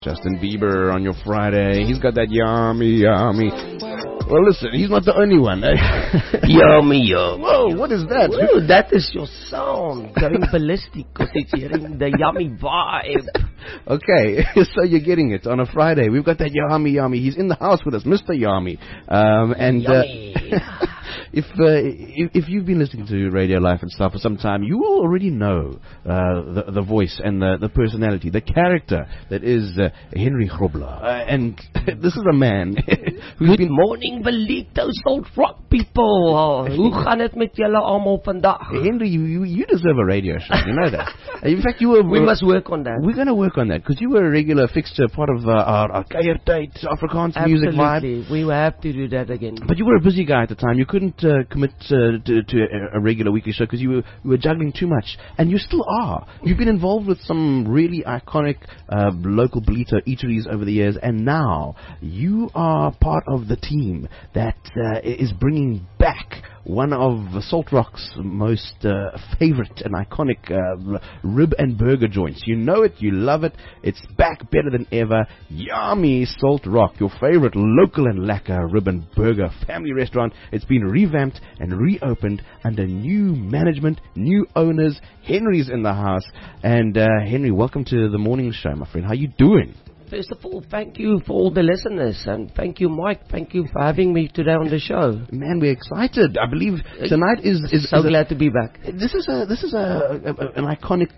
Justin Bieber on your Friday. He's got that yummy. Well, listen, he's not the only one. Yummy. Whoa, what is that? Ooh, that is your sound going ballistic because it's hearing the yummy vibe. Okay, so you're getting it on a Friday. We've got that yummy. He's in the house with us, Mr. Yummy. Yummy. If you've been listening to Radio Life and stuff for some time, you will already know the voice and the personality, the character that is Henry Grobler. And this is a man who's Good morning, Belito Salt Rock people. Hoe gaan het met julle almal vandag? Henry, you deserve a radio show. You know that. In fact, we must work on that. We're going to work on that because you were a regular fixture, part of our Kuiertyd Afrikaans music vibe. Absolutely, we have to do that again. But you were a busy guy at the time. You couldn't commit to a regular weekly show because you were juggling too much, and you still are. You've been involved with some really iconic local Belito eateries over the years, and now you are part of the team that is bringing back one of Salt Rock's most favorite and iconic rib and burger joints. You know it, you love it. It's back better than ever. Yummy Salt Rock, your favorite local and lekker rib and burger family restaurant. It's been revamped and reopened under new management, new owners. Henry's in the house. And Henry, welcome to the morning show, my friend. How you doing? First of all, thank you for all the listeners, and thank you, Mike. Thank you for having me today on the show. Man, we're excited. I believe tonight is so glad to be back. This is an iconic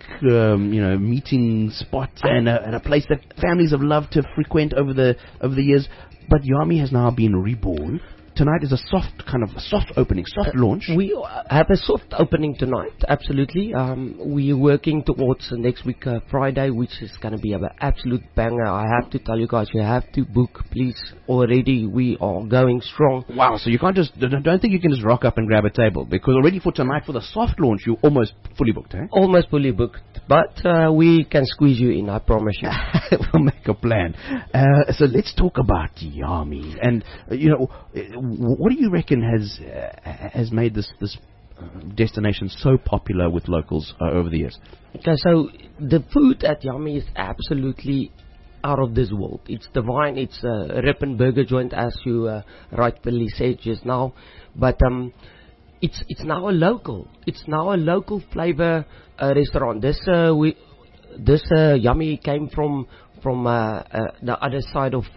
meeting spot and a place that families have loved to frequent over the years. But Yummy has now been reborn. Tonight is a soft opening, soft launch. We have a soft opening tonight, absolutely. We're working towards next week, Friday, which is going to be an absolute banger. I have to tell you guys, you have to book, please. Already we are going strong. Wow, so you can't don't think you can just rock up and grab a table, because already for tonight, for the soft launch, you're almost fully booked, eh? Almost fully booked, but we can squeeze you in, I promise you. We'll make a plan. So let's talk about Yummy. And, what do you reckon has made this destination so popular with locals over the years? Okay, so the food at Yummy is absolutely out of this world. It's divine. It's a rib and burger joint, as you rightfully said just now. But it's now a local. It's now a local flavor restaurant. This Yummy came from the other side of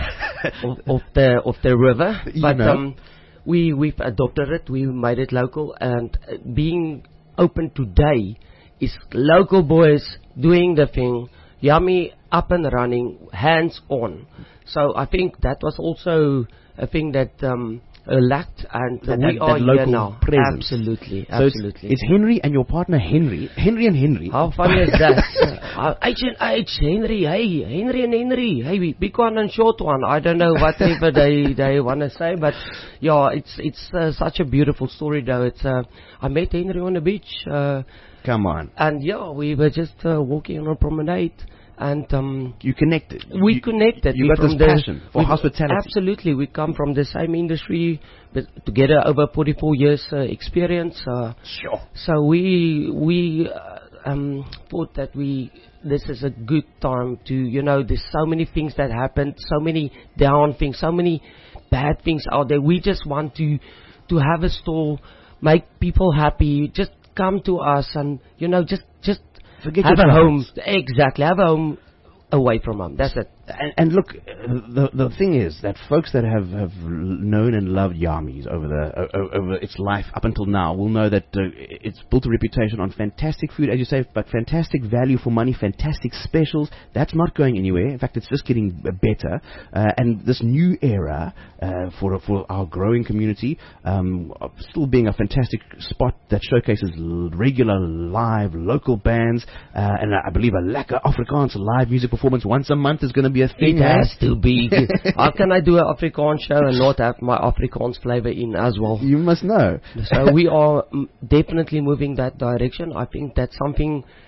the river, but we've adopted it. We made it local, and being open today is local boys doing the thing. Yummy up and running, hands on. So I think that was also a thing that lacked, and we are here now. Presence. Absolutely. So it's Henry and your partner Henry and Henry. How funny is that? H, Henry, hey, Henry and Henry, hey, big one and short one. I don't know whatever they want to say, but yeah, it's such a beautiful story though. It's I met Henry on the beach. Come on. And yeah, we were just walking on a promenade. And you connected. We connected. You got this passion for hospitality. Absolutely. We come from the same industry, but together over 44 years experience. Sure. So we thought that this is a good time to, there's so many things that happened, so many down things, so many bad things out there. We just want to have a store, make people happy. Just come to us and just forget have a home. Exactly, have a home away from home. That's it. And look, the thing is that folks that have known and loved Yummy's over its life up until now will know that it's built a reputation on fantastic food, as you say, but fantastic value for money, fantastic specials. That's not going anywhere. In fact, it's just getting better. And this new era for our growing community, still being a fantastic spot that showcases regular live local bands, and I believe a lekker Afrikaans live music performance once a month is going to be a thing. It has to be. How can I do an Afrikaans show and not have my Afrikaans flavor in as well? You must know. So we are definitely moving that direction. I think that's something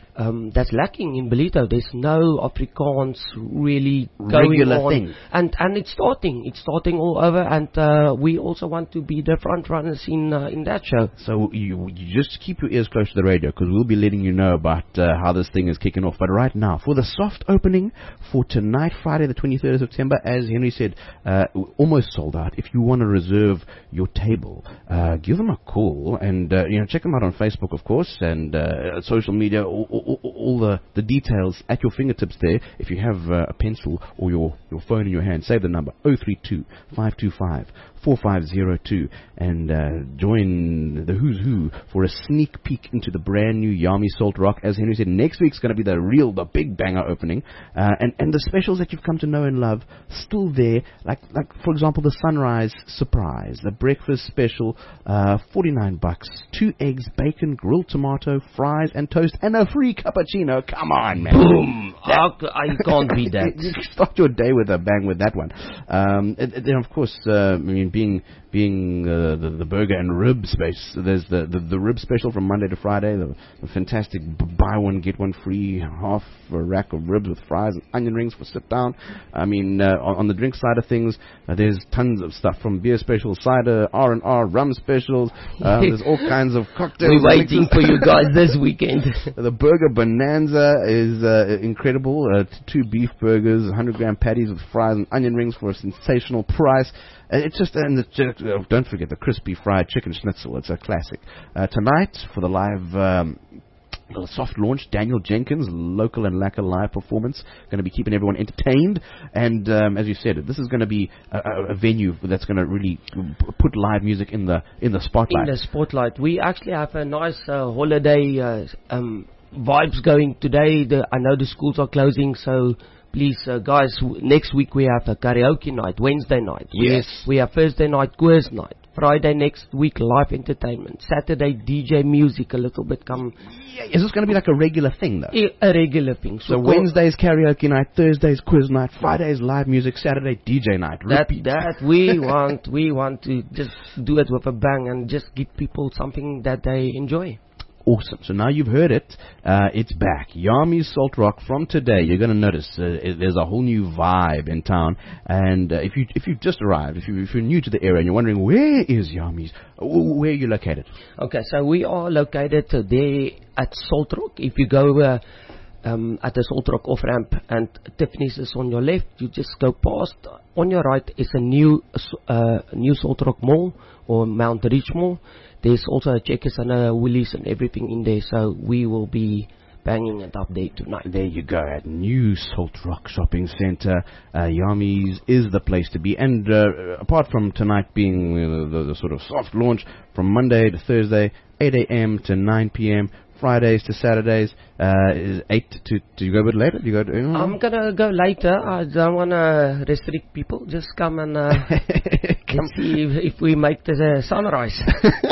that's lacking in Ballito. There's no Afrikaans really going regular on. thing. And it's starting all over, and we also want to be the front runners in that show. So you just keep your ears close to the radio, because we'll be letting you know about how this thing is kicking off. But right now, for the soft opening for tonight, Friday the 23rd of September, as Henry said, almost sold out. If you want to reserve your table, give them a call, and check them out on Facebook, of course, and social media. All the details at your fingertips there. If you have a pencil or your phone in your hand, save the number 032-525-4502 and join the who's who for a sneak peek into the brand new Yami Salt Rock. As Henry said, next week's going to be the big banger opening, and the specials that you've come to know and love still there, like for example the sunrise surprise, the breakfast special, $49, 2 eggs, bacon, grilled tomato, fries and toast, and a free cappuccino. Come on, man. Boom! I can't beat that. You start your day with a bang with that one. Then of course, being the burger and rib space, there's the rib special from Monday to Friday, the fantastic buy one get one free, half a rack of ribs with fries and onion rings for sit down. On the drink side of things, there's tons of stuff from beer specials, cider, R&R, rum specials. There's all kinds of cocktails. We're waiting for you guys this weekend. The burger bonanza is incredible. 2 beef burgers, 100-gram patties with fries and onion rings for a sensational price. Don't forget the crispy fried chicken schnitzel. It's a classic. Tonight, for the live soft launch, Daniel Jenkins, local and lacquer live performance, going to be keeping everyone entertained. And as you said, this is going to be a venue that's going to really put live music in the spotlight. In the spotlight. We actually have a nice holiday vibes going today. I know the schools are closing, so please, guys, next week we have a karaoke night, Wednesday night. Yes. We have Thursday night quiz night. Friday next week, live entertainment. Saturday, DJ music, a little bit come. Yeah, is this going to be like a regular thing, though? A regular thing. So Wednesday's karaoke night, Thursday's quiz night, Friday's live music, Saturday DJ night. Repeat. That we want to just do it with a bang and just give people something that they enjoy. Awesome. So now you've heard it. It's back. Yami's Salt Rock. From today, you're going to notice there's a whole new vibe in town. And if you've just arrived, if you're new to the area and you're wondering, where is Yami's? Where are you located? Okay, so we are located there at Salt Rock. If you go at the Salt Rock off-ramp and Tiffany's is on your left, you just go past. On your right is a new Salt Rock Mall or Mount Reach Mall. There's also a Checkers and a Woolies and everything in there, so we will be banging it up there tonight. There you go, at New Salt Rock Shopping Centre. Yami's is the place to be. And apart from tonight being the sort of soft launch, from Monday to Thursday, 8 a.m. to 9 p.m., Fridays to Saturdays, is 8 to... Do you go a bit later? Do you go to, I'm going to go later. I don't want to restrict people. Just come and let's see if we make the sunrise.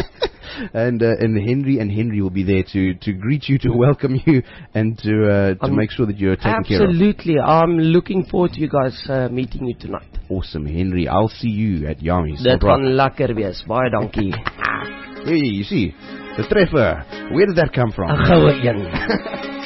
And Henry will be there to greet you, to welcome you, and to make sure that you're taken care of. Absolutely. I'm looking forward to you guys meeting you tonight. Awesome, Henry. I'll see you at Yami's. Dit gaan lekker wees. Baie dankie. Hey, you see, the treffer. Where did that come from? A goue een.